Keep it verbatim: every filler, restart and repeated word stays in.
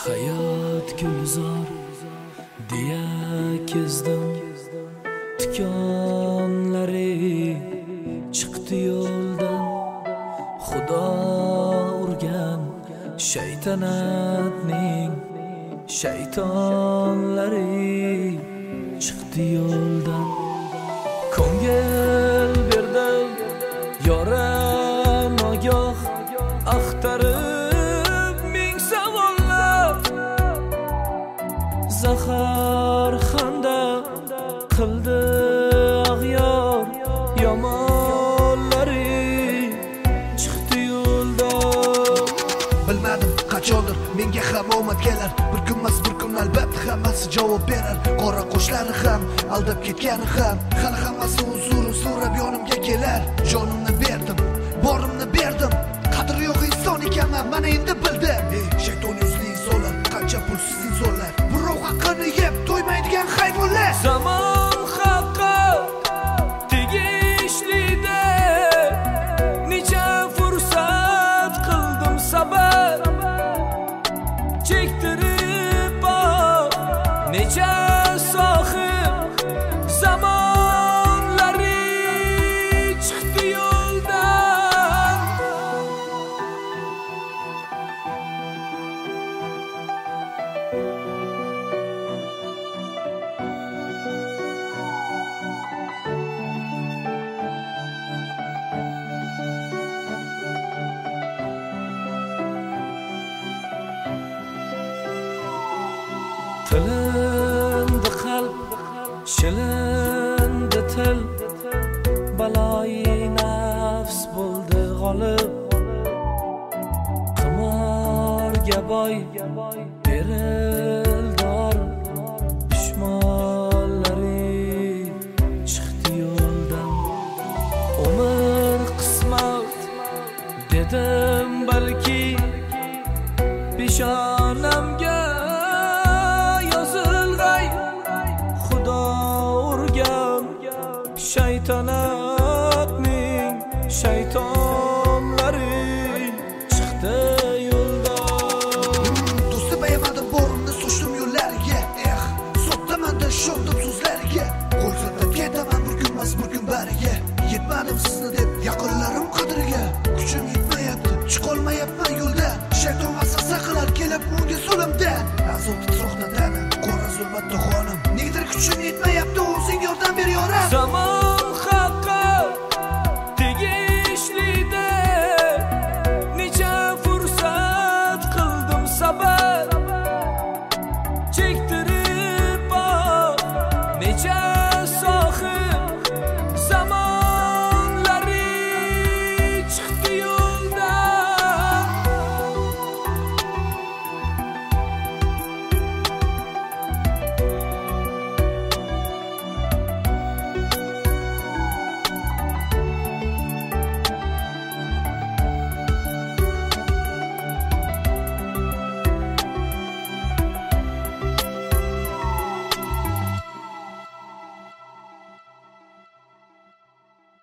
Hayot gulzor diye kezdim, tikonlari chiqdi yo'ldan. Xudo urgan shaytanatning shaytonlari chiqdi yo'ldan. Ko'ngil berdim yora nogoh axtarib ming savollar, zahar xanda qildi ag'yor yomonlari chiqdi yo'ldan. Bilmadim qachondir menga ham omad kelar, bir kunmas bir kun albatta hammasi javob berar. Qora qoshlari ham aldab ketgani ham hali hammasi huzurni so'rab yonimga kelar. Jonimni berdim, borimni berdim, qadri yo'q inson ekanman mana endi bildim. Ey shayton yuzli insonlar, qancha pulsiz insonlar, birov haqqini yeb to'ymaydigan hayvonlar. Zamon haqqa tegishli-de, necha fursat qildim sabr, chektirib bor necha sohib zamonlari chiqdi yo'ldan. Tilindi qalb, shilindi til, baloyi nafs bo'ldi g'olib. Qimorga boy berildor dushmonlari chiqdi yo'ldan. Umr qismat dedim balki peshonamga shaytanatning shaytonlari chiqdi yo'ldan. Do'sti bayamadim borimni sochdim yo'llariga, eh sotdimanda shondim so'zlariga. Qo'l siltab ketaman bir kunmas bir kun bariga. Yetmadim sizni deb yaqinlarim qadriga, kuchim yetmayapti, chiqolmayapman yo'lda. Shayton vasvasa qilar kelib unga so'limda. Azob titroqdan tana, qora zulmatda xonim, negadir kuchim yetmayapti, o'zing yordam ber yoram.